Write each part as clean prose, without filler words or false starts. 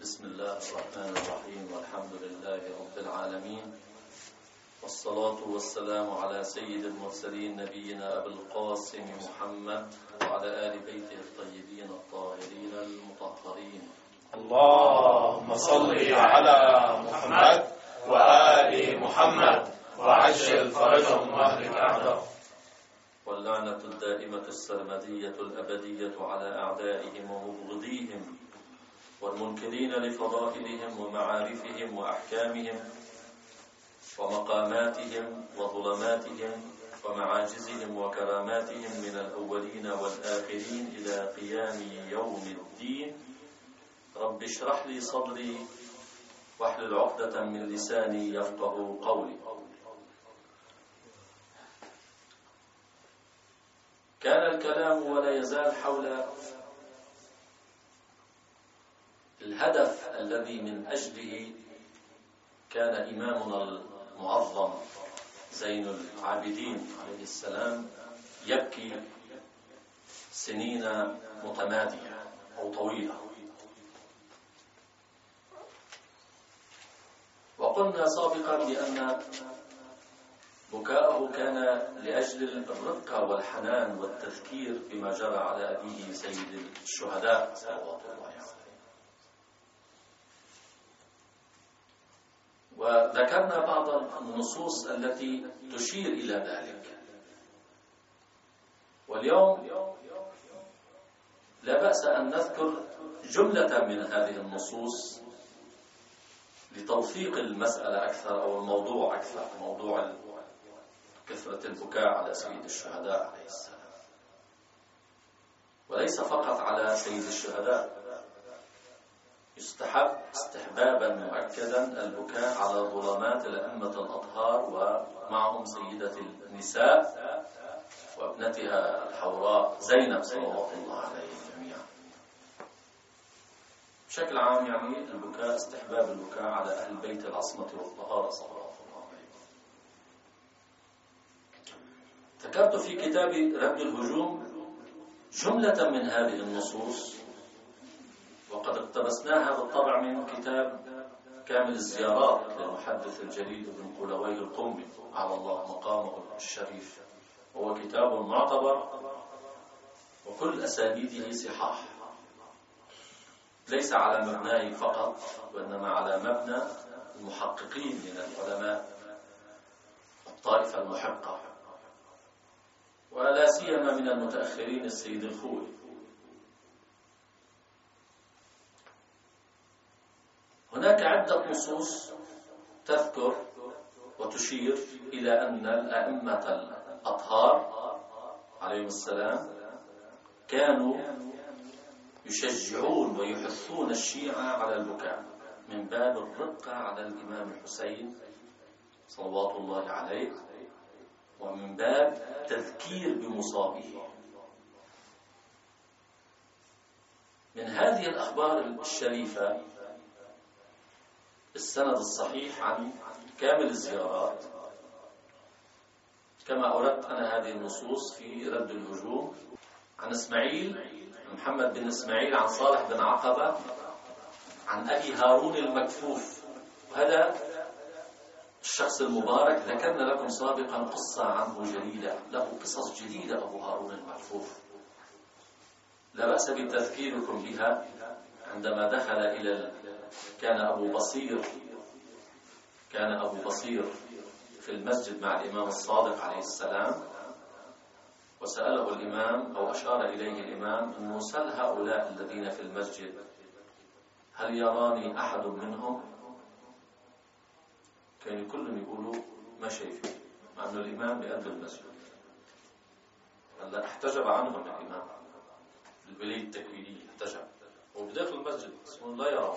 بسم الله الرحمن الرحيم والحمد لله رب العالمين والصلاة والسلام على سيد المرسلين نبينا أبي القاسم محمد وعلى آل بيته الطيبين الطاهرين المطهرين. اللهم صل على محمد وآل محمد وعجل فرجهم واهلك أعداءهم. واللعنة الدائمة السرمدية الأبدية على أعدائهم ومبغضيهم والمنكرين لفضائلهم ومعارفهم وأحكامهم ومقاماتهم وظلماتهم ومعاجزهم وكراماتهم من الأولين والآخرين إلى قيام يوم الدين. رب اشرح لي صدري واحلل عقدة من لساني يفقه قولي. كان الكلام ولا يزال حول الهدف الذي من أجله كان إمامنا المعظم زين العابدين عليه السلام يبكي سنين متمادية أو طويلة. وقلنا سابقا بأن بكاءه كان لأجل الرقة والحنان والتذكير بما جرى على أبيه سيد الشهداء صلوات الله عليه. وذكرنا بعض النصوص التي تشير إلى ذلك، واليوم لا بأس أن نذكر جملة من هذه النصوص لتوثيق المسألة أكثر أو الموضوع أكثر، موضوع كثرة البكاء على سيد الشهداء عليه السلام، وليس فقط على سيد الشهداء. يستحب استحبابا مؤكدا البكاء على ظلمات الأئمة الأطهار ومعهم سيدة النساء وابنتها الحوراء زينب صلوات الله عليه جميعا. بشكل عام يعني البكاء استحباب البكاء على أهل بيت العصمة والطهارة صلوات الله عليه. ذكرت في كتاب رد الهجوم جملة من هذه النصوص، وقد اقتبسناها بالطبع من كتاب كامل الزيارات للمحدث الجليل ابن قولويه القمي على الله مقامه الشريف، وهو كتاب معتبر وكل أسانيده صحاح، ليس على مبناه فقط وإنما على مبنى المحققين من العلماء الطائفة المحقة، ولا سيما من المتأخرين السيد الخوئي. هناك عدة نصوص تذكر وتشير إلى أن الأئمة الأطهار عليهم السلام كانوا يشجعون ويحثون الشيعة على البكاء من باب الرقة على الإمام الحسين صلوات الله عليه، ومن باب تذكير بمصابه. من هذه الأخبار الشريفة السند الصحيح عن كامل الزيارات، كما أردت أنا هذه النصوص في رد الهجوم، عن إسماعيل محمد بن إسماعيل عن صالح بن عقبة عن أبي هارون المكفوف. وهذا الشخص المبارك ذكرنا لكم سابقا قصة عنه جليلة، له قصص جديدة أبو هارون المكفوف لا بأس بتذكيركم بها. عندما دخل إلى كان أبو بصير في المسجد مع الإمام الصادق عليه السلام، وسأله الإمام أو أشار إليه الإمام أنه سل هؤلاء الذين في المسجد هل يراني أحد منهم؟ كان كلهم يقولوا ما شايفين، مع أنه الإمام بقلب المسجد. هلا احتجب عنهم الإمام بالبلية التكوينية، احتجب وبداخل المسجد اسمه لا يرى.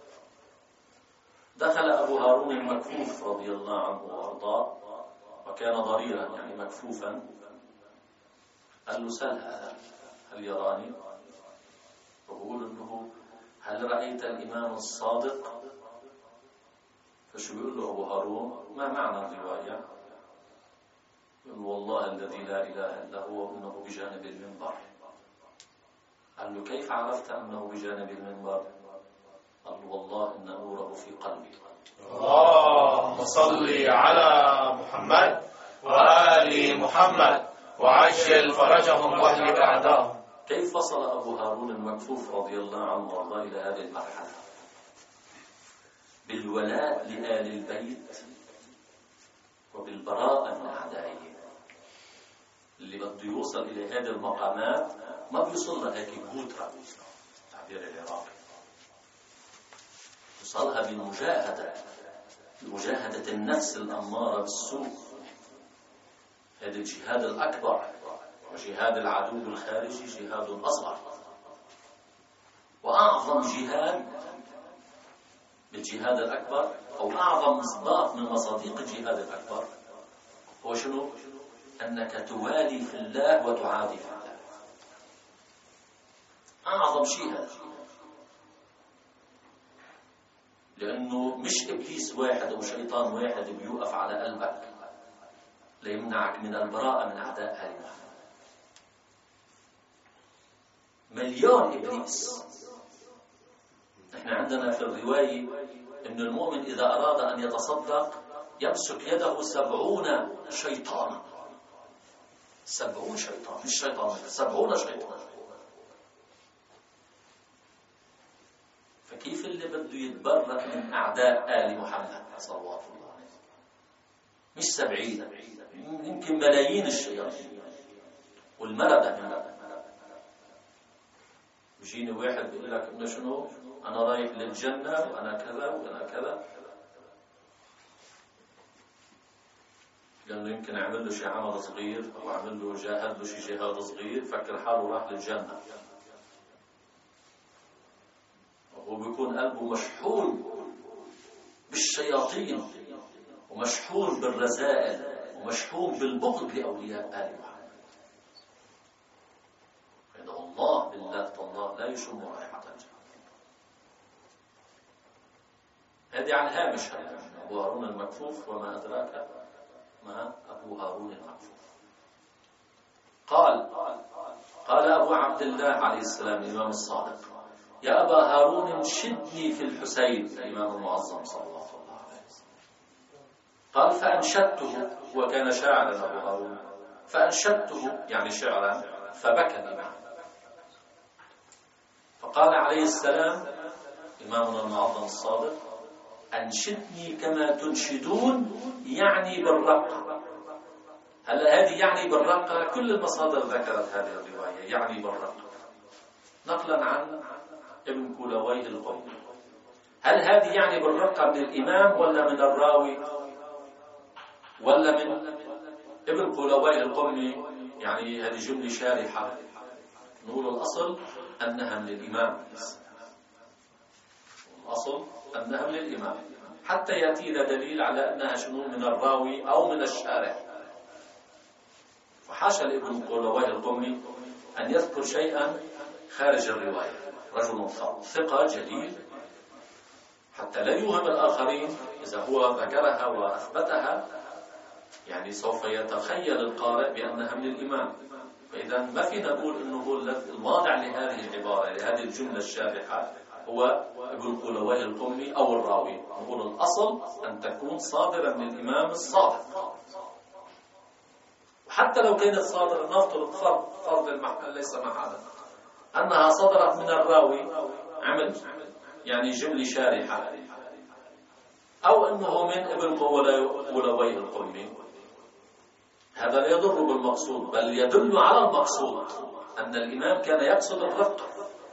دخل أبو هارون المكفوف رضي الله عنه وأرضاه، وكان ضريرا يعني مكفوفا. قال له سل هذا هل يراني؟ وقول أنه هل رأيت الإمام الصادق؟ فشو بيقول له أبو هارون؟ ما معنى الرواية؟ يقول والله الذي لا إله إلا هو إنه بجانب المنبر. قال له كيف عرفت أنه بجانب المنبر؟ قال والله إن نوره في قلبي. اللهم صل على محمد وآل محمد وعجل فرجهم واهلك أعداءهم. كيف وصل أبو هارون المكفوف رضي الله عنه وارضاه إلى هذه المرحلة؟ بالولاء لآل البيت وبالبراءة من أعدائهم. اللي بده يوصل إلى هذه المقامات ما بيوصل لها هيك بوترة، تعبير العراقي، يوصلها بمجاهدة النفس الأمارة بالسوء. هذا الجهاد الأكبر، وجهاد العدو الخارجي جهاد أصغر. وأعظم جهاد بالجهاد الأكبر، أو أعظم مصداق من مصادق الجهاد الأكبر، هو شنو؟ أنك توالي في الله وتعادي في الله. أعظم شيء هذا، لأنه مش إبليس واحد أو شيطان واحد بيوقف على قلبك ليمنعك من البراءة من أعداء آل محمد. مليون إبليس. نحن عندنا في الرواية أن المؤمن إذا أراد أن يتصدق يمسك يده 70 شيطانا. 70 شيطان، مش شيطان، 70 شيطان. فكيف اللي بده يتبرأ من أعداء آل محمد صلوات الله عليه؟ مش 70، يمكن ملايين الشياطين والمردة من. بيجيني واحد بيقول لك إنه شنو؟ أنا رايح للجنة وأنا كذا وأنا كذا، لأنه يمكن أعمل له شيء عمل صغير أو أعمل له جاهد له شيء جهاد صغير، فكر حاله راح للجنة. وهو بيكون قلبه مشحون بالشياطين ومشحون بالرذائل ومشحون بالبغض لأولياء آل محمد. فإذا الله بالله الله لا يشم رائحة الجنة. هذه على الهامش. أبو هارون المكفوف وما أدراك ما أبو هارون المكفوف. قال أبو عبد الله عليه السلام الإمام الصادق: يا أبا هارون شدني في الحسين، الإمام المعظم صلى الله عليه وسلم. قال فأنشدته، وكان شاعرا أبو هارون، فأنشدته يعني شعرا، فبكى الإمام. فقال عليه السلام إمامنا المعظم الصادق: أنشدني كما تنشدون، يعني بالرقة. هلا هذه يعني بالرقة، كل المصادر ذكرت هذه الرواية يعني بالرقة، نقلا عن ابن كولويه القمي. هل هذه يعني بالرقة من الإمام ولا من الراوي ولا من ابن كولويه القمي؟ يعني هذه جملة شارحة. نقول الأصل أنها من الإمام، الأصل أنها من الإمام، حتى يأتينا دليل على أنها شنو من الراوي أو من الشارح. وحاشا لابن كولويه القمي أن يذكر شيئا خارج الرواية. رجل ثقة جليل، حتى لا يوهم الآخرين إذا هو ذكرها وأثبتها، يعني سوف يتخيل القارئ بأنها من الإمام. فإذا ما فينا نقول أنه هو الواضع لهذه العبارة، لهذه الجملة الشارحة، هو ابن كولويه القمي أو الراوي. نقول الأصل أن تكون صادرة من الإمام الصادق. وحتى لو كانت صادرة، نفترض فرض المحمل ليس محالا، أنها صدرت من الراوي عمل يعني جملة شارحة، أو أنه من ابن كولويه القمي، هذا لا يضر بالمقصود، بل يدل على المقصود أن الإمام كان يقصد الرقة.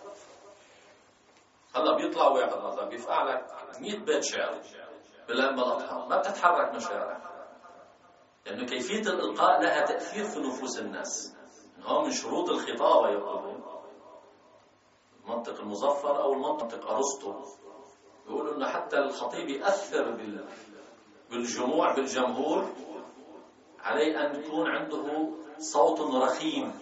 هلا بيطلع واحد هذا بيفقع لك 100 بيت شعر بالأمة الأطهار، ما بتتحرك مشاعرك، لأنه كيفية الإلقاء لها تأثير في نفوس الناس. هو من شروط الخطابة يقولون المنطق المظفر أو المنطق أرسطو، يقولوا أنه حتى الخطيب يأثر بالجموع بالجمهور، عليه أن يكون عنده صوت رخيم.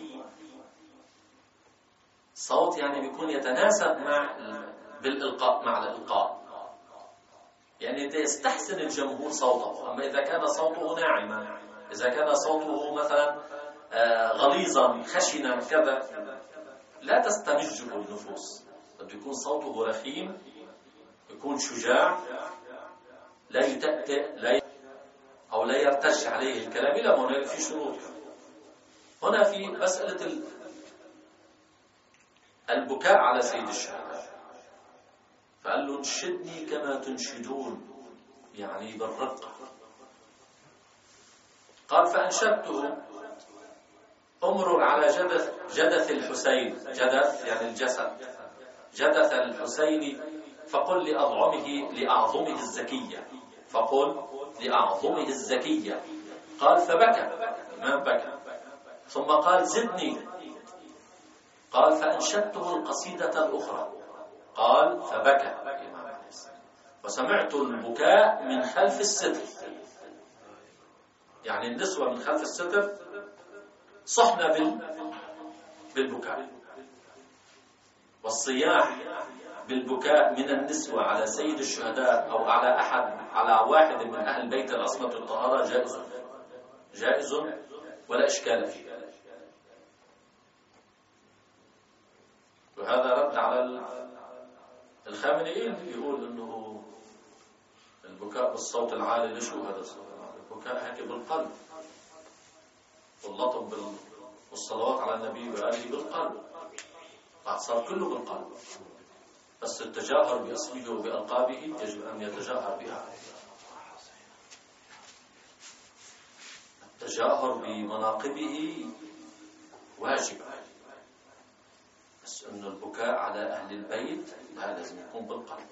صوت يعني بيكون يتناسب بالإلقاء، مع الإلقاء، يعني يستحسن الجمهور صوته. أما إذا كان صوته ناعما، إذا كان صوته مثلا غليظا خشنا كذا، لا تستمجه النفوس. بده يكون صوته رخيم يكون شجاع، لا يتأتئ، أو لا يرتش عليه الكلام. لا، هنا في شروط. هنا في مسألة البكاء على سيد الشهداء، فقال له انشدني كما تنشدون، يعني بالرقة. قال فأنشدته: أمرر على جدث الحسين، جدث يعني الجسد، جدث الحسين، فقل لأعظمه الزكية، فقل لأعظمه الزكية. قال فبكى الإمام، بكى. ثم قال زدني. قال فأنشدته القصيدة الأخرى. قال فبكى الإمام عليه السلام. وسمعت البكاء من خلف الستر، يعني النسوة من خلف الستر صحنا بالبكاء. والصياح بالبكاء من النسوة على سيد الشهداء أو على واحد من أهل بيت العصمة والطهارة جائز ولا إشكال فيه. وهذا رد على الخامنئي يقول إنه البكاء بالصوت العالي. لشو هذا الصوت العالي؟ البكاء هيك بالقلب، واللطم والصلوات على النبي وآله بالقلب، صار كله بالقلب. بس التجاهر باسمه وبألقابه يجب أن يتجاهر بها. التجاهر بمناقبه واجب، بس أن البكاء على أهل البيت لا، لازم يكون بالقلب.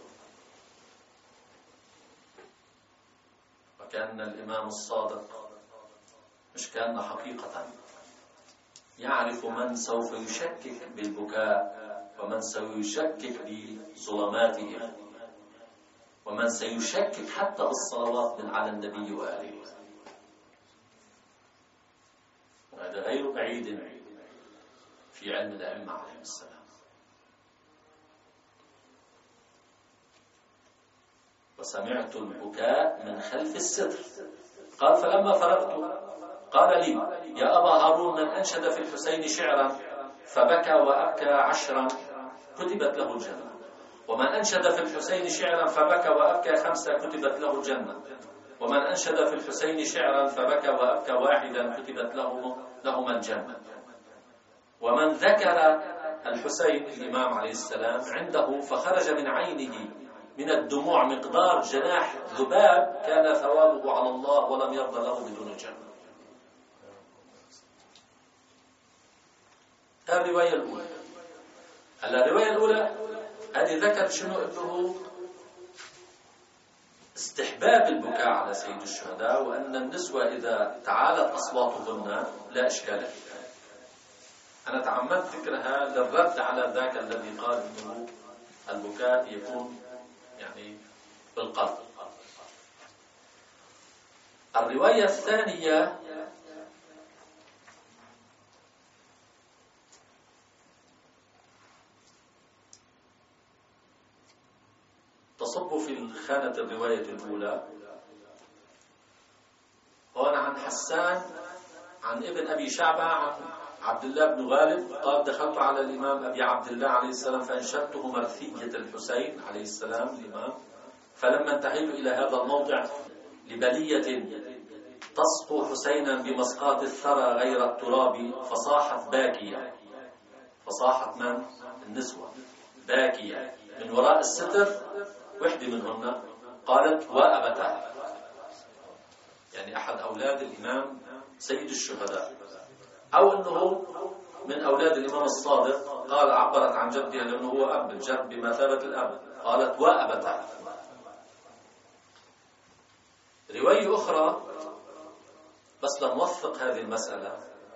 وكان الإمام الصادق، مش كان حقيقة، يعرف من سوف يشكك بالبكاء، ومن سيشكك بظلماتهم، ومن سيشكك حتى بالصلوات من على النبي وآله. وهذا غير بعيد في علم الأئمة عليهم السلام. وسمعت البكاء من خلف الستر. قال فلما فرغت قال لي: يا أبا هارون، من أنشد في الحسين شعرا فبكى وأبكى 10 كتبت له الجنة، ومن أنشد في الحسين شعرا فبكى وأبكى 5 كتبت له الجنة، ومن أنشد في الحسين شعرا فبكى وأبكى 1 كتبت لهما الجنة. ومن ذكر الحسين الإمام عليه السلام عنده فخرج من عينه من الدموع مقدار جناح ذباب كان ثوابه على الله ولم يرضى له بدون الجنة. الرواية الأولى. الرواية الأولى هذه ذكرت شنو؟ أنه استحباب البكاء على سيد الشهداء، وأن النسوة إذا تعالت أصواتهن لا إشكال فيها. أنا تعمدت ذكرها للرد على ذاك الذي قال أنه البكاء يكون يعني بالقلب. الرواية الثانية تصب في خانة الرواية الأولى. وأنا عن حسان عن ابن أبي شعبة عن عبد الله بن غالب قال: دخلت على الإمام أبي عبد الله عليه السلام فأنشدته مرثية الحسين عليه السلام الإمام، فلما انتهيت إلى هذا الموضع لبلية تسقو حسينا بمسقاط الثرى غير التراب فصاحت باكية. فصاحت من؟ النسوة باكية من وراء الستر. وحدة منهن قالت: وأبتا، يعني أحد أولاد الإمام سيد الشهداء، أو أنه من أولاد الإمام الصادق. قال عبرت عن جدها لأنه هو أب، الجد بمثابة الأب. قالت: وأبتا. رواية أخرى بس لنوثق هذه المسألة.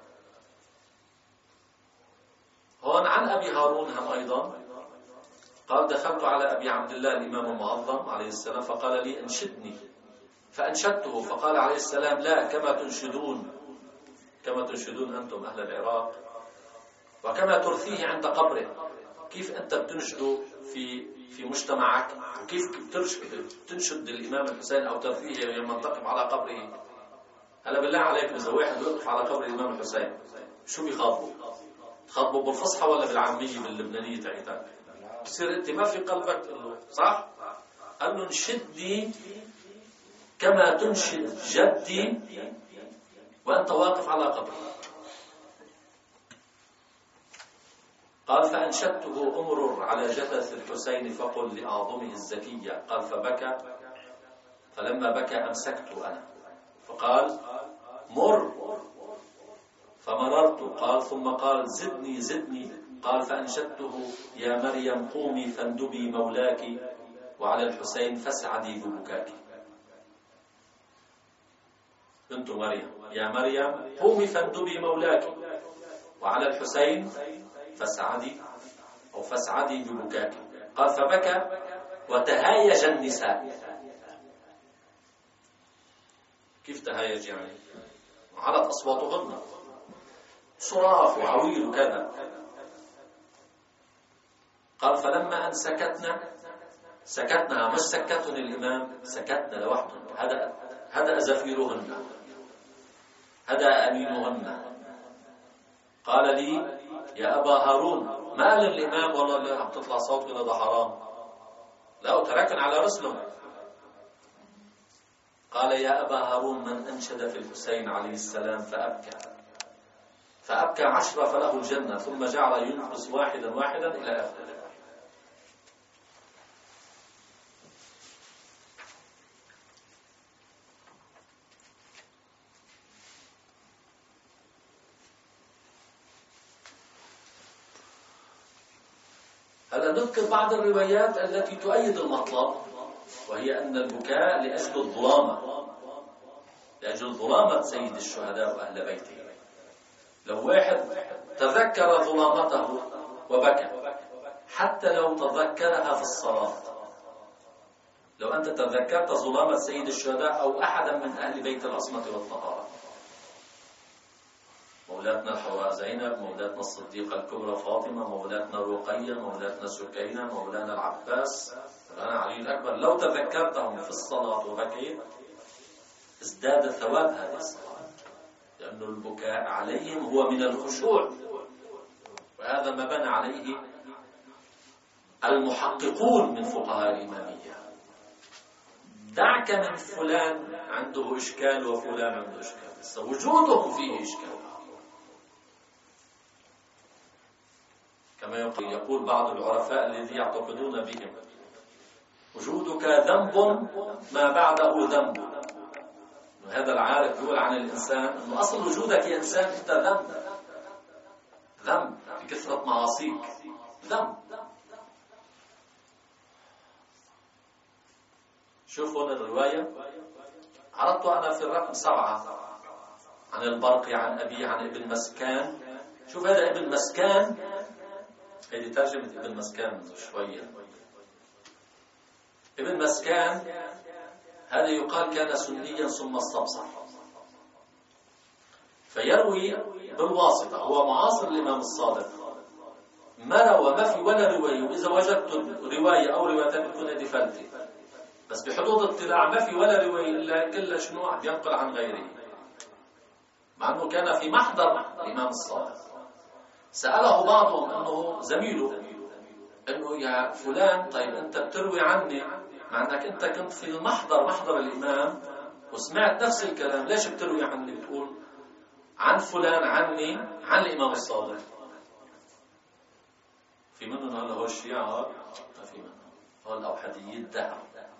هون عن أبي هارون هم أيضا قال: دخلت على أبي عبد الله الإمام المعظم عليه السلام فقال لي: انشدني، فأنشدته فقال عليه السلام: لا، كما تنشدون أنتم أهل العراق، وكما ترثيه عند قبره. كيف أنت بتنشده في مجتمعك، وكيف تنشد الإمام الحسين أو ترثيه لما تقف على قبره؟ هلا بالله عليك، إذا واحد يقف على قبر الإمام الحسين شو بيخاطبوا؟ تخاطبوا بالفصحى ولا بالعامية باللبنانية تاعتك؟ بصير أنت ما في قلبك صح؟ قال له انشدني كما تنشد جدي وأنت واقف على قبري. قال فأنشدته أمرر على جثث الحسين فقل لأعظمه الزكية. قال فبكى، فلما بكى أمسكت أنا فقال مر، فمررت. قال ثم قال زدني زدني. قال فأنشدته يا مريم قومي فاندبي مولاك وعلى الحسين فاسعدي ببكاك. بنت مريم يا مريم قومي فاندبي مولاك وعلى الحسين فاسعدي أو فاسعدي ببكاك. قال فبكى وتهايج النساء. كيف تهايج يعني؟ علت أصواتهن صراخ وعويل وكذا. قال فلما أن سكتنا مش سكتن الإمام، سكتنا لوحدهم، هدأ زفيرهن، هدأ أمينهن. قال لي يا أبا هارون، ما قال الإمام والله اللي عم تطلع صوت كده ده حرام، لا وتركن على رسلهم. قال يا أبا هارون من أنشد في الحسين عليه السلام فأبكى 10 فله الجنة، ثم جعل ينقص واحدا واحدا إلى آخره. هلا نذكر بعض الروايات التي تؤيد المطلب، وهي أن البكاء لأجل الظلامة، لأجل ظلامة سيد الشهداء وأهل بيته. لو واحد تذكر ظلامته وبكى، حتى لو تذكرها في الصلاة، لو أنت تذكرت ظلامة سيد الشهداء أو أحدا من أهل بيت العصمة والطهارة، مولاتنا الحوراء زينب، مولاتنا الصديقة الكبرى فاطمة، مولاتنا رقية، مولاتنا سكينة، مولانا العباس، مولانا علي الأكبر، لو تذكرتهم في الصلاة وبكيت ازداد ثواب هذه الصلاة، لأن البكاء عليهم هو من الخشوع، وهذا ما بنى عليه المحققون من فقهاء الإمامية. دعك من فلان عنده إشكال وفلان عنده إشكال، وجودهم فيه إشكال. كما يقول بعض العرفاء الذي يعتقدون بهم وجودك ذنب ما بعده ذنب. وهذا العارف يقول عن الإنسان أنه أصل وجودك يا إنسان أنت ذنب بكثرة معاصيك، ذنب. شوفوا الرواية عرضتها أنا في الرقم 7 عن البرقي عن أبي عن ابن مسكان. شوف هذا ابن مسكان، هذه ترجمة ابن مسكان شوية. ابن مسكان هذا يقال كان سنيا ثم استبصر، فيروي بالواسطة، هو معاصر الإمام الصادق، ما روى ما في ولا رواية، وإذا وجدت رواية أو روايتين بتكون هذه فلتة، بس بحدود اطلاع ما في ولا رواية إلا كل شنو عم ينقل عن غيره، مع أنه كان في محضر الإمام الصادق. سأله بعضهم أنه زميله أنه يا فلان طيب أنت بتروي عني مع أنك أنت كنت في المحضر، محضر الإمام، وسمعت نفس الكلام، ليش بتروي عني بتقول عن فلان عني عن الإمام الصادق؟ في منهم هلا هو الشيعة، ما في منهم هو الأوحديين الدهر.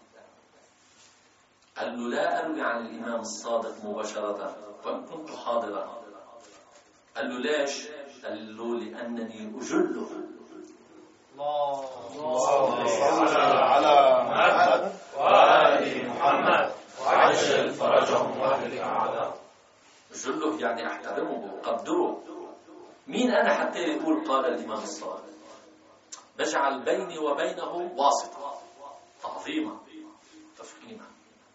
قال له لا أروي عن الإمام الصادق مباشرة وإن كنت حاضرا. قال له ليش؟ قال له لأنني أجله. اللهم صل على محمد وآل محمد وعجل فرجهم واهلك أعداءهم. أجله يعني أحترمه وقدره. مين أنا حتى يقول قال الإمام الصادق؟ بجعل بيني وبينه واسطة، تعظيما تفخيما.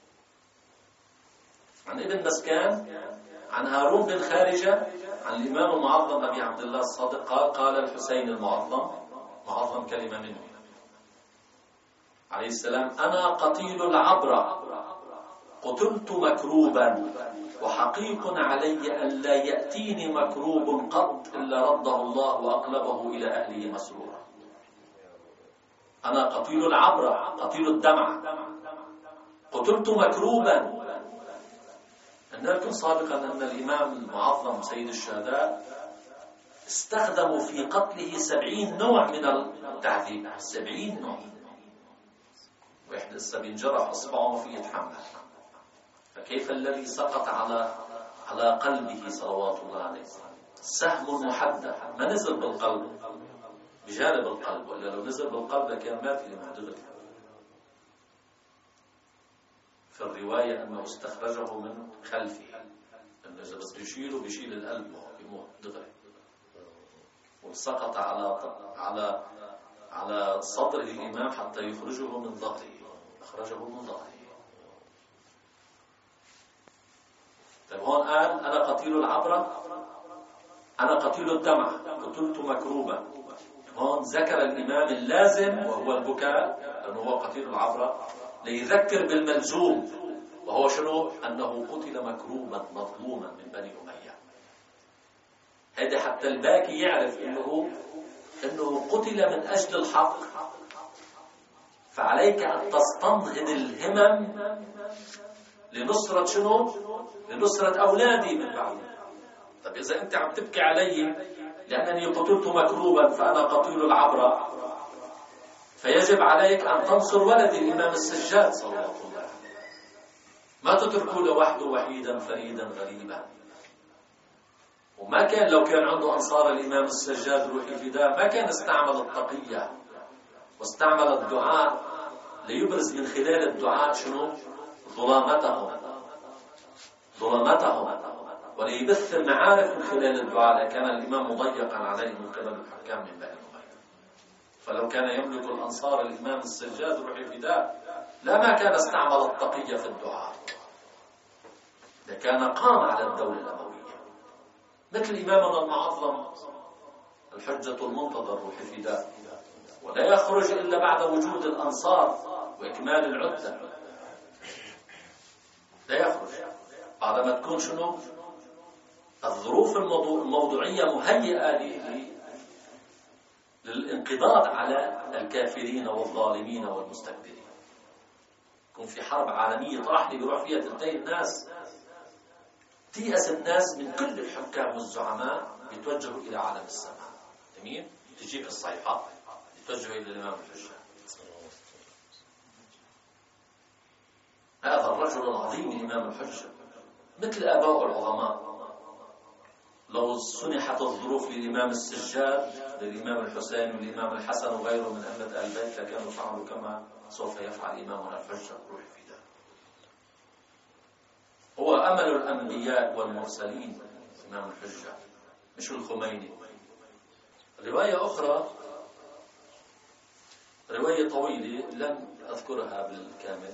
عن ابن مسكان عن هارون بن خارجة عن الإمام المعظم أبي عبد الله الصادق قال الحسين المعظم، معظم كلمة منه عليه السلام: أنا قتيل العبرة، قتلت مكروبا، وحقيق علي أن لا يأتيني مكروب قط إلا رده الله وأقلبه إلى أهله مسرورا. أنا قتيل العبرة، قتيل الدمع، قتلت مكروبا. قلنا لكم سابقا أن الإمام المعظم سيد الشهداء استخدموا في قتله 70 نوع من التعذيب، 70 نوع. واحد لسه بينجرح إصبعه ما فيه يتحمل، فكيف الذي سقط على قلبه صلوات الله عليه؟ سهم محدد ما نزل بالقلب، بجانب القلب، ولا لو نزل بالقلب لكان مات لمحدده. في الرواية أنه استخرجه من خلفه، أنه إذا بس بيشيله بيشيل القلب بيموت دغري، وسقط على صدر الإمام حتى يخرجه من ظهره، أخرجه من ظهره. طيب هون قال أنا قتيل العبرة، أنا قتيل الدمع، قتلت مكروبا. هون ذكر الإمام اللازم وهو البكاء، لأنه هو قتيل العبرة، ليذكر بالملزوم، وهو شنو؟ أنه قتل مكروبا مظلوما من بني أمية. هذا حتى الباكي يعرف أنه قتل من أجل الحق، فعليك أن تستنهض الهمم لنصرة شنو؟ لنصرة أولادي من بعدي. طب إذا أنت عم تبكي علي لأنني قتلت مكروبا فأنا قتيل العبرة، فيجب عليك أن تنصر ولدي الإمام السجاد صلى الله عليه وسلم، ما تتركه لوحده وحيدا فريدا غريبا. وما كان لو كان عنده أنصار الإمام السجاد روحي فداء ما كان استعمل التقية واستعمل الدعاء ليبرز من خلال الدعاء شنو؟ ظلامتهم، وليبث المعارف من خلال الدعاء، لكان الإمام مضيقا عليه من قبل الحكام من بني أمية. فلو كان يملك الأنصار الإمام السجاد روحي فداء ما كان استعمل التقية في الدعاء، لكان قام على الدولة الأموية، مثل إمامنا المعظم الحجة المنتظر روحي فداء، ولا يخرج إلا بعد وجود الأنصار وإكمال العدة، لا يخرج بعدما تكون شنو؟ الظروف الموضوعية مهيئة للانقضاض على الكافرين والظالمين والمستكبرين. يكون في حرب عالمية طاحنة بيروح فيها تنتهي الناس، تيأس الناس من كل الحكام والزعماء، بيتوجهوا إلى عالم السماء. جميل؟ تجيك الصيحة يتوجهوا إلى الإمام الحجة. هذا الرجل العظيم الإمام الحجة مثل آباء العظماء. لو سنحت الظروف للإمام السجاد، للإمام الحسين والإمام الحسن وغيره من أهل البيت، لكانوا فعلوا كما سوف يفعل إمامنا الحجة روح فداء. هو أمل الأنبياء والمرسلين إمام الحجة، مش الخميني. رواية أخرى، رواية طويلة لم أذكرها بالكامل،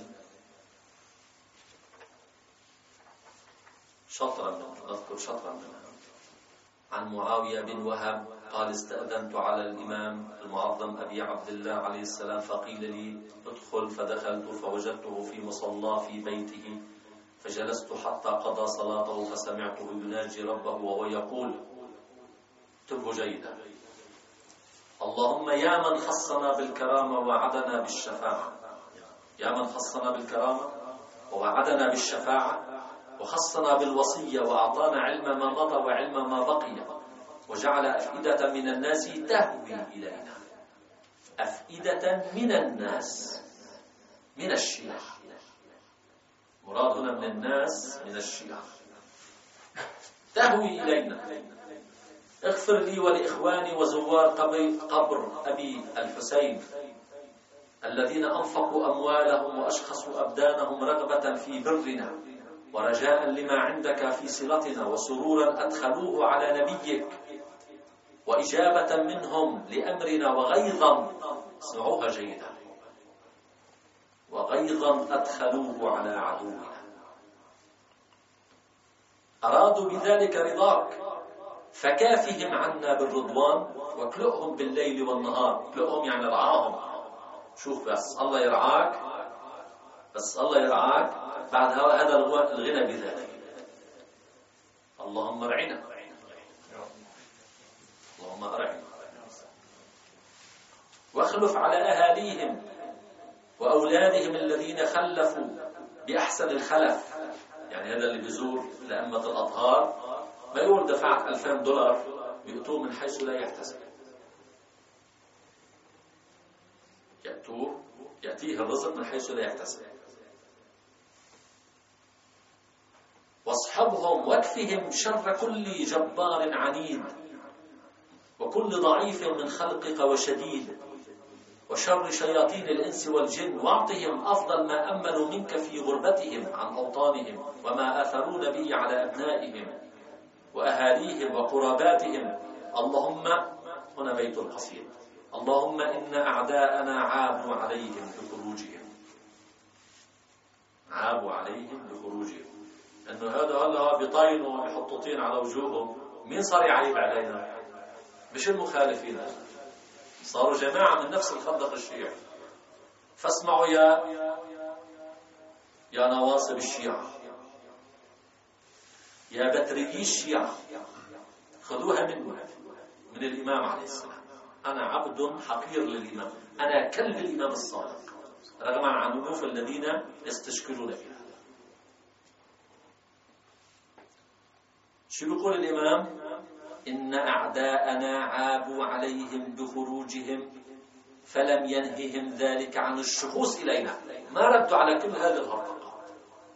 أذكر شطرا منها، عن معاوية بن وهب قال استأذنت على الإمام المعظم أبي عبد الله عليه السلام فقيل لي ادخل، فدخلت فوجدته في مصلى في بيته، فجلست حتى قضى صلاته فسمعته يناجي ربه وهو يقول، انتبهوا جيدا، اللهم يا من خصنا بالكرامة ووعدنا بالشفاعة، يا من خصنا بالكرامة ووعدنا بالشفاعة وخصنا بالوصية وأعطانا علم ما مضى وعلم ما بقي، وجعل أفئدة من الناس تهوي إلينا، أفئدة من الناس، من الشيعة، مراد هنا من الناس من الشيعة، تهوي إلينا، اغفر لي ولإخواني وزوار قبر أبي الحسين الذين أنفقوا أموالهم وأشخصوا أبدانهم رغبة في برنا ورجاء لما عندك في صلتنا، وسرورا أدخلوه على نبيك وإجابة منهم لأمرنا، وغيظا، اسمعوها جيدا، وغيظا أدخلوه على عدونا، أرادوا بذلك رضاك فكافهم عنا بالرضوان واكلؤهم بالليل والنهار. كلؤهم يعني رعاهم. شوف بس الله يرعاك، بس الله يرعاك بعد هذا الغنى بذلك. اللهم ارعنا، اللهم ارعنا. واخلف على أهاليهم وأولادهم الذين خلفوا بأحسن الخلف. يعني هذا اللي بيزور لأمة الأطهار ما يقول دفعت $2000 يأتوه من حيث لا يحتسب، يأتيه الرزق من حيث لا يحتسب. واصحبهم واكفهم شر كل جبار عنيد وكل ضعيف من خلقك وشديد وشر شياطين الإنس والجن، واعطهم أفضل ما أملوا منك في غربتهم عن أوطانهم وما آثرون به على أبنائهم وأهاليهم وقراباتهم. اللهم، هنا بيت القصيد، اللهم إن أعداءنا عابوا عليهم بخروجهم، عابوا عليهم بخروجهم. أنه هذا بيطينوا وبيحطوا طين على وجوههم، مين صار يعيب علينا؟ مش المخالفين، صاروا جماعة من نفس الخندق الشيعي. فاسمعوا يا نواصب الشيعة، يا بتريي الشيعة، خذوها من الإمام عليه السلام. أنا عبد حقير للإمام، أنا كلب الإمام الصادق، رغم عن عنوف الذين يستشكلون فيها. شو يقول الإمام؟ إن أعداءنا عابوا عليهم بخروجهم فلم ينههم ذلك عن الشخوص إلينا. ما ردوا على كل هذه الهرطقات،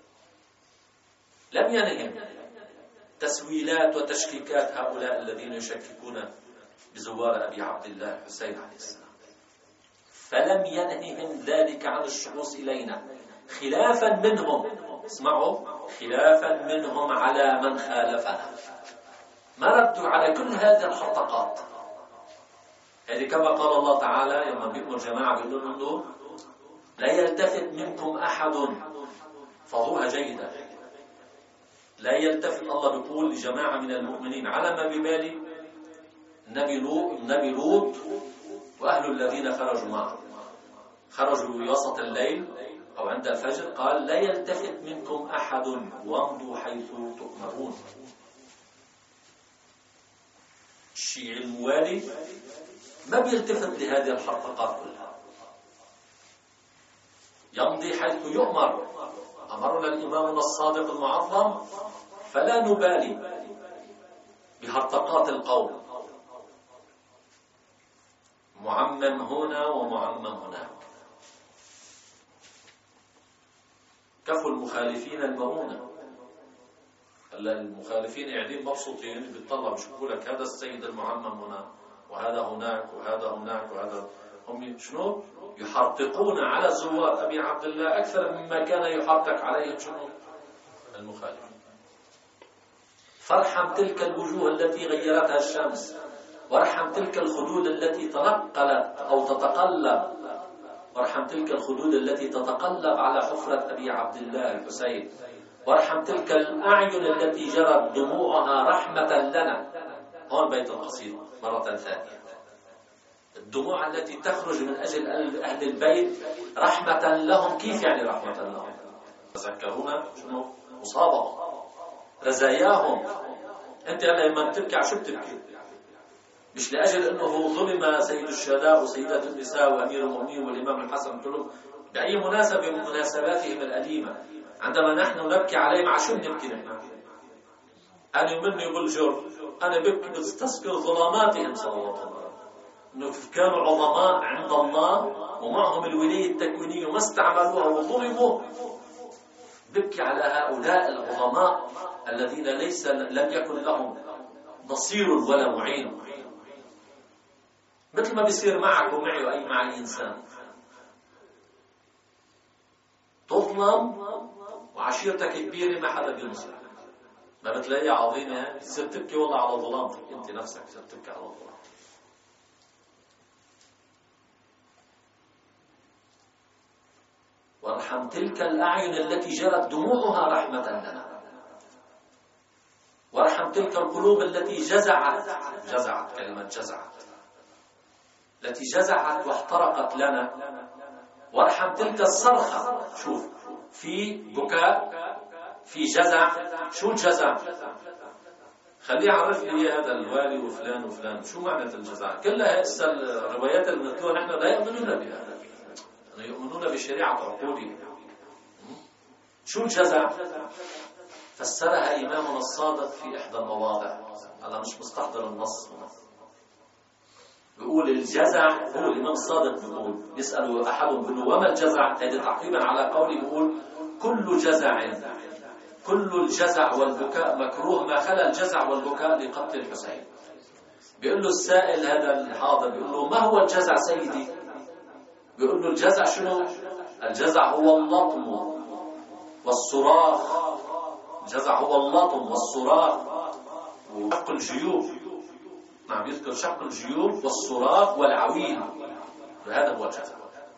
لم ينهم تسويلات وتشكيكات هؤلاء الذين يشككون بزوار أبي عبد الله الحسين عليه السلام. فلم ينههم ذلك عن الشخوص إلينا خلافا منهم، اسمعوا، خلافا منهم على من خالفنا. ما ردوا على كل هذه الحرطقات. هذه كما قال الله تعالى لما بيأمر جماعة بيقولون له لا يلتفت منكم أحد، فضوها جيدة. لا يلتفت، الله بيقول لجماعة من المؤمنين على ما ببالي النبي لوط وأهل الذين خرجوا معه، خرجوا وسط الليل أو عند الفجر، قال لا يلتفت منكم أحد وامضوا حيث تؤمرون. الشيعي الموالي ما بيلتفت لهذه الحرطقات كلها، يمضي حيث يؤمر. أمرنا الإمام الصادق المعظم فلا نبالي بهرطقات القوم، معمم هنا ومعمم هناك. كفوا المخالفين المؤونة. المخالفين قاعدين مبسوطين، بيطلعوا بيشوفوا لك هذا السيد المعمم هنا وهذا هناك وهذا هناك وهذا. هم شنو؟ يحرطقون على زوار أبي عبد الله أكثر مما كان يحرطق عليهم شنو؟ المخالفين. فارحم تلك الوجوه التي غيرتها الشمس، وارحم تلك الخدود التي تنقلت أو تتقلب، وارحم تلك الخدود التي تتقلب على حفرة أبي عبد الله الحسين، وارحم تلك الأعين التي جرت دموعها رحمة لنا. هون بيت القصيد مرة ثانية، الدموع التي تخرج من أجل أهل البيت رحمة لهم. كيف يعني رحمة لهم؟ تذكرون شنو مصابهم، رزاياهم. أنت لما تبكي على شو بتبكي؟ مش لأجل أنه ظلم سيد الشهداء وسيدات النساء وأمير المؤمنين والإمام الحسن كلهم، بأي مناسبة من مناسباتهم الأليمة. عندما نحن نبكي عليهم مع شو بنبكي نحن؟ أنا مني يقول جور، أنا ببكي بستذكر ظلاماتهم صلى الله عليه وسلم، أنه كانوا عظماء عند الله ومعهم الولاية التكوينية وما استعملوها وظلموا. ببكي على هؤلاء العظماء الذين لم يكن لهم نصير ولا معين، مثل ما بيصير معك ومعي وأي مع أي إنسان. تظلم وعشيرتك كبيرة ما حدا بينصر، ما بتلاقيها عظيمة، تصير تبكي والله على ظلامتك أنت نفسك، تصير تبكي على ظلامتك. وارحم تلك الأعين التي جرت دموعها رحمة لنا، وارحم تلك القلوب التي جزعت كلمة جزعت، التي جزعت واحترقت لنا. وارحم تلك الصرخة، شوف، في بكاء، في جزع. شو الجزع؟ خليه يعرف لي هذا الوالي وفلان وفلان شو معنى الجزع. كلها هسه الروايات اللي بنتلوها نحن لا يؤمنون بهذا، يؤمنون بشريعة عقولهم. شو الجزع؟ فسرها إمامنا الصادق في إحدى المواضع، أنا مش مستحضر النص. بيقول الجزع، هو الإمام الصادق بيقول، يسأله أحد بيقول وما الجزع؟ هذا تعقيبا على قوله بيقول كل الجزع والبكاء مكروه ما خلا الجزع والبكاء لقتل الحسين. بيقول له السائل هذا الحاضر، بيقول له ما هو الجزع سيدي؟ بيقول له الجزع شنو؟ الجزع هو اللطم والصراخ. الجزع هو اللطم والصراخ وشق الجيوب. نعم، يذكر شق الجيوب والصراخ والعويل، هذا هو الجزع،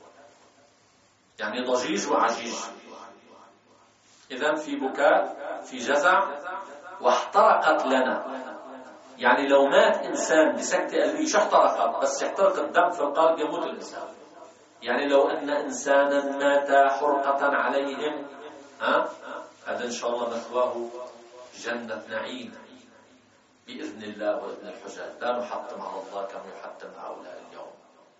يعني ضجيج وعجيج. إذن في بكاء، في جزع. واحترقت لنا، يعني لو مات إنسان بسكتة قلبية شو احترقت؟ بس يحترق الدم في القلب يموت الإنسان. يعني لو أن إنسانا مات حرقة عليهم، هذا إن شاء الله مثواه جنة نعيم بإذن الله وإذن الحجاج. لا نحطم على الله كما يحطم هؤلاء اليوم.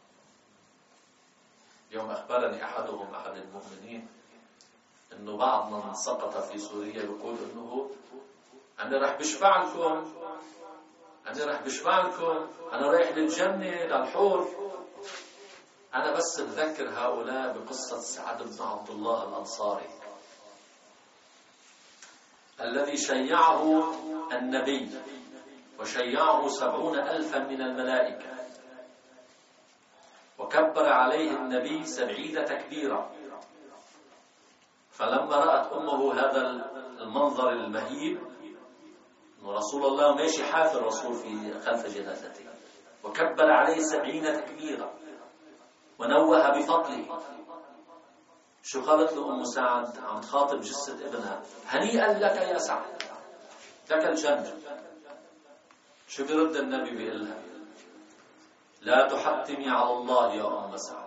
اليوم أخبرني أحد المؤمنين إنه بعض من سقط في سوريا يقول إنه أنا راح بشفع لكم، أنا رايح للجنة للحور. أنا بس بذكر هؤلاء بقصة سعد بن عبد الله الأنصاري الذي شيعه النبي وشيعه 70,000 من الملائكة، وكبر عليه النبي 70 تكبيرا. فلما رأت أمه هذا المنظر المهيب، ورسول الله ماشي حافي الرسول في خلف جنازته، وكبر عليه 70 تكبيرا ونوه بفضله. شو قالت له أم سعد عم تخاطب جثة ابنها؟ هنيئا لك يا سعد، لك الجنة. شو بيرد النبي بيقول لها؟ لا تحتمي على الله يا أم سعد.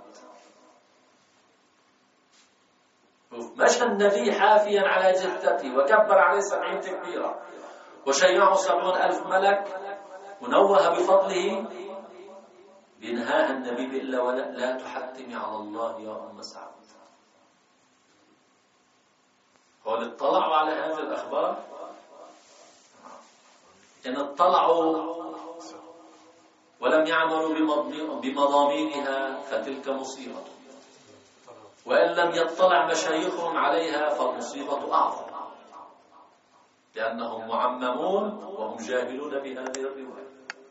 مشى النبي حافيا على جثته وكبر عليه 70 تكبيرة وشيعه 70,000 ملك ونوه بفضله، بينهاها النبي بإلا لا تحتمي على الله يا أم سعد. هل اطلعوا على هذه الأخبار؟ إن اطلعوا ولم يعملوا بمضامينها فتلك مصيبة، وإن لم يطلع مشايخهم عليها فالمصيبة أعظم، لأنهم معممون وهم جاهلون بهذه الرواية.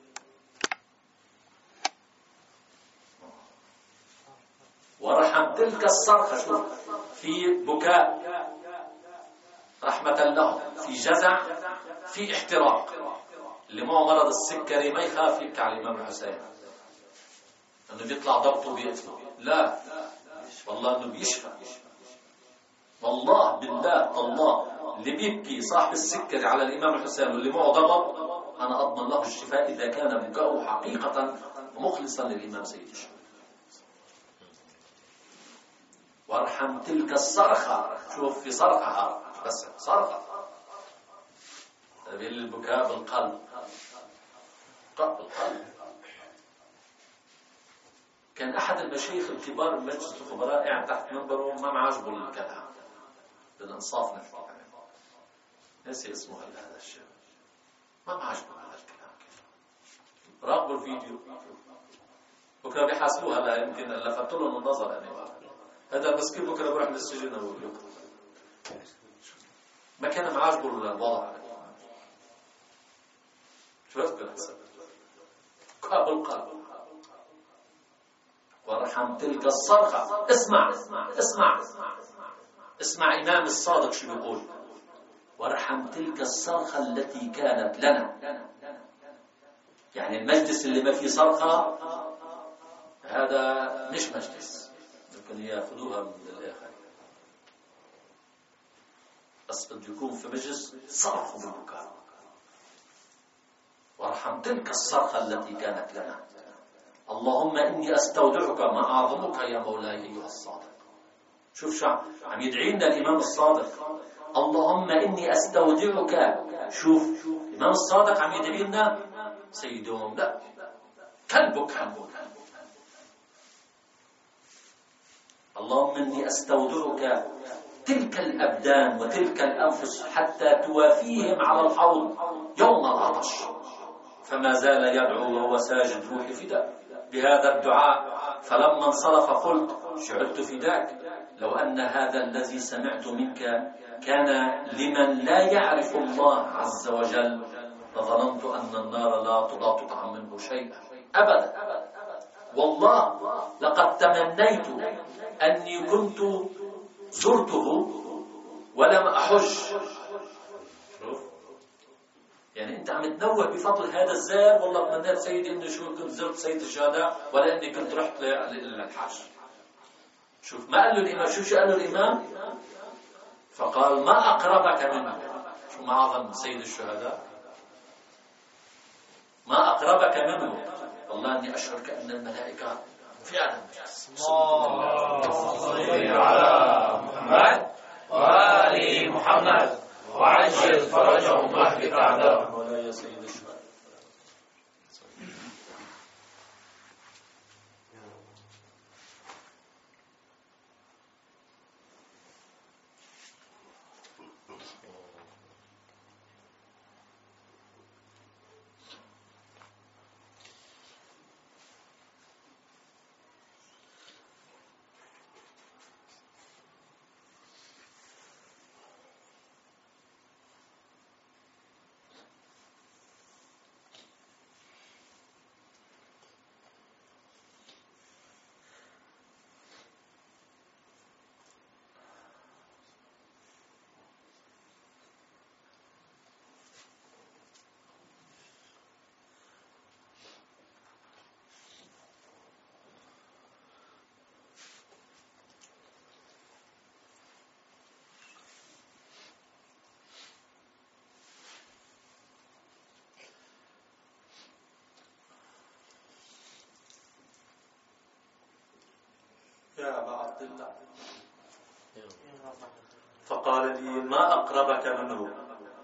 ورحم تلك الصرخة، شوف، في بكاء رحمة لهم، في جزع، في احتراق. اللي معه مرض السكري ما يخاف يبكي على الإمام الحسين أنه بيطلع ضغطه بيقتله، لا، والله أنه بيشفى. والله بالله الله اللي بيبكي صاحب السكري على الإمام الحسين واللي معه ضغط، أنا أضمن له الشفاء إذا كان بكاؤه حقيقة ومخلصا للإمام سيد الشهداء. وارحم تلك الصرخة، شوف في صرخة، بس صرخة بالبكاء بالقلب، بالقلب. كان أحد المشايخ الكبار من مجلس الخبراء قاعد تحت منبره ما معاجبه الكلام، بالإنصاف نحكي يعني، ناسي اسمه هذا الشيء، ما معاجبه هذا الكلام. راقبوا الفيديو بكره بيحاسبوه. هلا يمكن لفت لهم النظر يعني هذا المسكين بكره بروح للسجن ويقتل. ما كان معاجبه الوضع. شو بس قابل قلب. وارحم تلك الصرخة. اسمع إمام الصادق شو بيقول. وارحم تلك الصرخة التي كانت لنا. يعني المجلس اللي ما فيه صرخة هذا مش مجلس، ممكن ياخذوها من الآخر، بس بده يكون في مجلس صرخ بالبكاء. وارحم تلك الصرخة التي كانت لنا. اللهم إني أستودعك ما أعظمك يا مولاي أيها الصادق. شوف شو عم يدعي لنا الإمام الصادق، اللهم إني أستودعك. شوف الإمام الصادق عم يدعي لنا سيدهم، لا كلبك حبك. اللهم إني أستودعك تلك الأبدان وتلك الأنفس حتى توافيهم على الحوض يوم العطش. فما زال يدعو وهو ساجد، روحي فداء بهذا الدعاء. فلما انصرف قلت شعرت فداك، لو أن هذا الذي سمعت منك كان لمن لا يعرف الله عز وجل لظننت أن النار لا تطعم منه شيئا أبدا. والله لقد تمنيت أني كنت زرته ولم أحج. يعني أنت عم تنوه بفضل هذا الزار، والله تمنيت سيدي إني شو كنت زرت سيد الشهداء ولا إني كنت رحت للحج. شوف ما قال له الإمام، شو قال له الإمام؟ فقال ما أقربك منه. شو ما أعظم سيد الشهداء، ما أقربك منه. والله إني أشعر كأن الملائكة فعلا صل على محمد وآل محمد وعجل فرجهم واهلك أعداءهم. ولا يا سيد الشهداء. يا أبا عبد الله، فقال لي ما أقربك منه،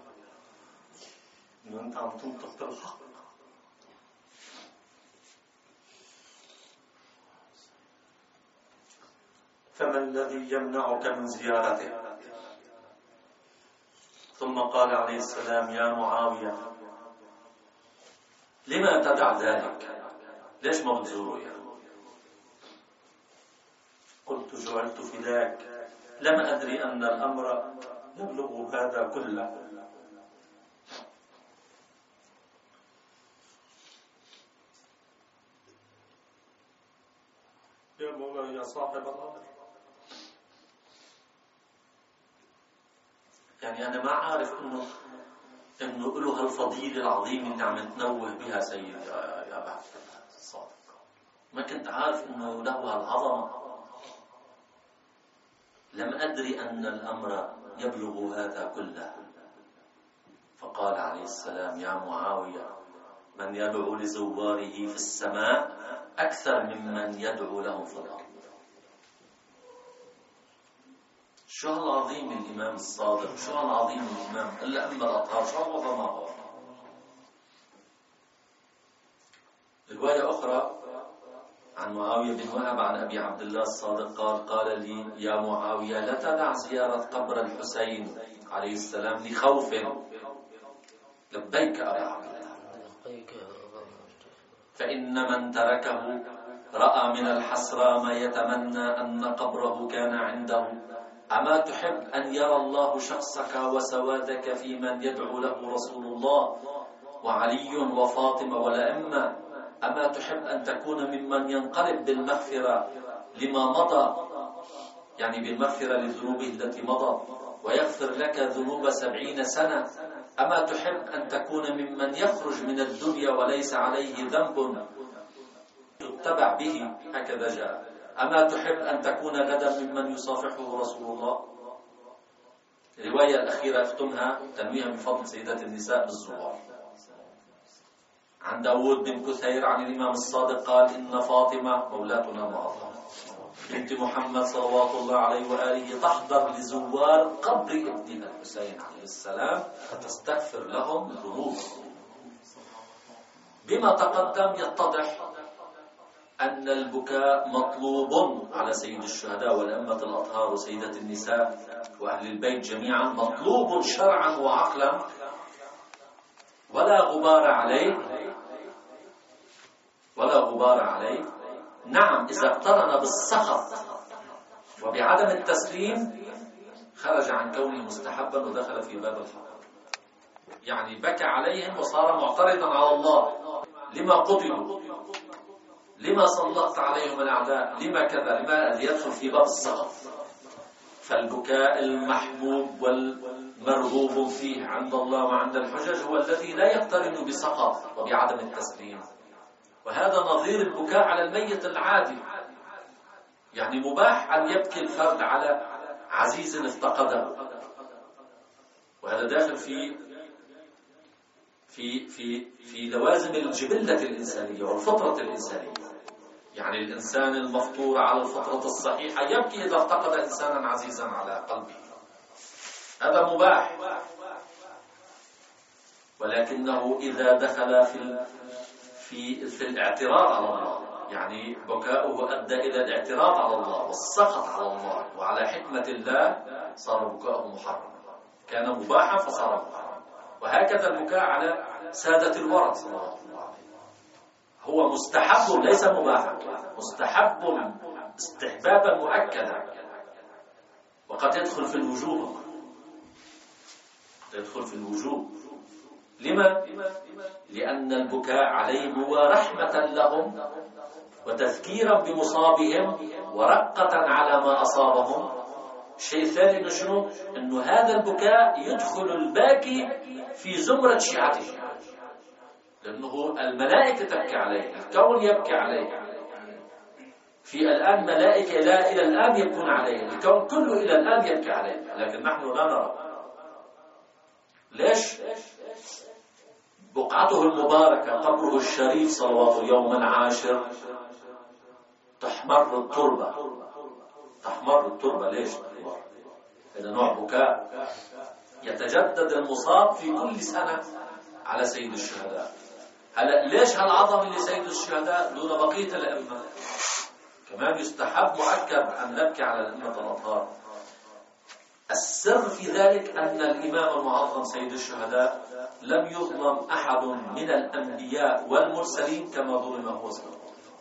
إن أنت عم تنطق بالحق. فما الذي يمنعك من زيارته؟ ثم قال عليه السلام يا معاوية لما تدع ذلك؟ ليش ما بتزوره يعني؟ قلت جعلت فداك، لم أدري أن الأمر يبلغ هذا كله. يا مولاي يا صاحب الأمر، يعني أنا ما عارف إنه له هالفضيلة العظيمة اللي عم تنوه بها سيدي يا أبا عبد الله الصادق. ما كنت عارف إنه له هالعظمة. لم أدري أن الأمر يبلغ هذا كله. فقال عليه السلام يا معاوية من يدعو لزواره في السماء أكثر ممن يدعو لهم في الأرض. شو هالعظيم الإمام الصادق، شو هالعظيم الإمام الأئمة الأطهار، شو هالعظماء. رواية أخرى عن معاوية بن وهب عن أبي عبد الله الصادق قال لي يا معاوية لا تدع زيارة قبر الحسين عليه السلام لخوف. لبيك أبا عبد الله. فإن من تركه رأى من الحسرى ما يتمنى أن قبره كان عنده. أما تحب أن يرى الله شخصك وسوادك في من يدعو له رسول الله وعلي وفاطمة والأئمة؟ أما تحب أن تكون ممن ينقلب بالمغفرة لما مضى، يعني بالمغفرة لذنوبه التي مضت، ويغفر لك ذنوب 70 سنة؟ أما تحب أن تكون ممن يخرج من الدنيا وليس عليه ذنب يتبع به؟ هكذا جاء. أما تحب أن تكون غدا ممن يصافحه رسول الله؟ الرواية الأخيرة أختمها تنويها بفضل سيدات النساء بالزوار. عن داود بن كثير عن الإمام الصادق قال إن فاطمة مولاتنا معظمة بنت محمد صلوات الله عليه وآله تحضر لزوار قبر ابنها الحسين عليه السلام فتستغفر لهم ذنوبهم. بما تقدم يتضح أن البكاء مطلوب على سيد الشهداء والأمة الأطهار وسيدة النساء وأهل البيت جميعا، مطلوب شرعا وعقلا ولا غبار عليه، ولا غبار عليه. نعم إذا اقترن بالسخط وبعدم التسليم خرج عن كونه مستحبا ودخل في باب الحرام. يعني بكى عليهم وصار معترضا على الله، لما قتلوا، لما سلطت عليهم الأعداء، لما كذا، لما يدخل في باب السخط. فالبكاء المحبوب والمرغوب فيه عند الله وعند الحجج هو الذي لا يقترن بسخط وبعدم التسليم، وهذا نظير البكاء على الميت العادي. يعني مباح أن يبكي الفرد على عزيز افتقده، وهذا داخل في لوازم الجبلة الإنسانية والفطرة الإنسانية. يعني الإنسان المفطور على الفطرة الصحيحة يبكي إذا افتقد إنسانا عزيزا على قلبه، هذا مباح. ولكنه إذا دخل في الاعتراض على الله، يعني بكاؤه أدى إلى الاعتراض على الله والسخط على الله وعلى حكمة الله، صار بكاؤه محرم. كان مباحا فصار محرم. وهكذا البكاء على سادة الورى صلوات الله عليه هو مستحب ليس مباحا، مستحب استحبابا مؤكدا، وقد يدخل في الوجوب، يدخل في الوجوب. لما؟ لأن البكاء عليهم هو رحمة لهم وتذكيرا بمصابهم ورقة على ما أصابهم. الشيء الثاني شنو؟ أنه هذا البكاء يدخل الباكي في زمرة شيعته، لأنه الملائكة تبكي عليه، الكون يبكي عليه. في الآن ملائكة لا إلى الآن يبكون عليه، الكون كله إلى الآن يبكي عليه، لكن نحن لا نرى. ليش؟ بقعته المباركة قبره الشريف صلوات يوم العاشر تحمر التربة، تحمر التربة. ليش؟ هذا نوع بكاء. يتجدد المصاب في كل سنة على سيد الشهداء. هلا ليش هالعظمة لسيد الشهداء دون بقية الأئمة؟ كمان يستحب مؤكد أن نبكي على الأئمة الأطهار. السر في ذلك أن الإمام المعظم سيد الشهداء لم يظلم أحد من الأنبياء والمرسلين كما ظلم هو صلى الله عليه وسلم.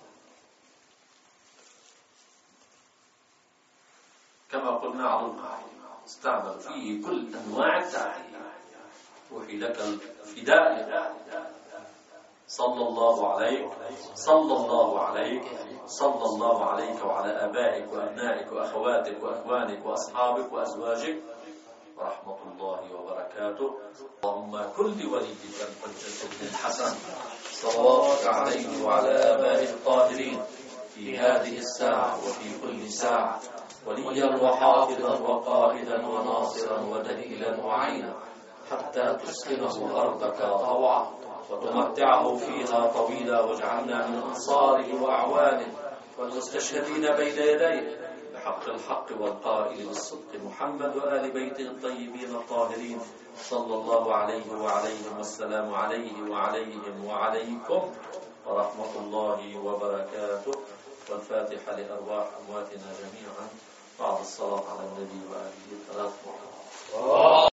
كما قلنا عظمه استعمل فيه كل أنواع التعليم. روحي لك الفداء صلى الله عليك، صلى الله عليك، صلى الله عليك وعلى آبائك وأبنائك وأخواتك وأخوانك وأصحابك وأزواجك ورحمة الله وبركاته. اللهم كل وليك الحجة بن الحسن صلواتك عليه وعلى آبائه الطاهرين في هذه الساعة وفي كل ساعة وليا وحافظا وقائدا وناصرا ودليلا وعينا، حتى تسكنه أرضك طوعا وتمتعه فيها طويلا، واجعلنا من أنصاره وأعوانه والمستشهدين بين يديه بحق الحق والقائل بالصدق محمد وآل بيته الطيبين الطاهرين صلى الله عليه وعليهم، والسلام عليه وعليهم وعليكم ورحمة الله وبركاته. والفاتحة لأرواح أمواتنا جميعا بعد الصلاة على النبي وآله 3 مرات.